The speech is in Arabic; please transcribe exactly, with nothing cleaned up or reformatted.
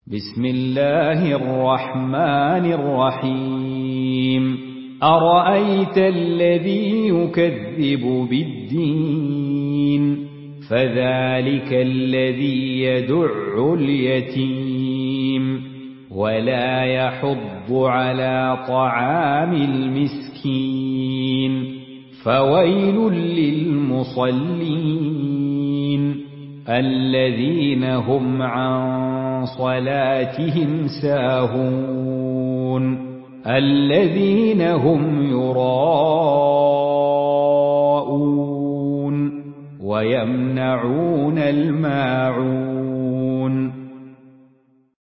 بسم الله الرحمن الرحيم أرأيت الذي يكذب بالدين فذلك الذي يدع اليتيم ولا يحض على طعام المسكين فويل للمصلين الذين هم عن صلاتهم ساهون الذين هم يراءون ويمنعون الماعون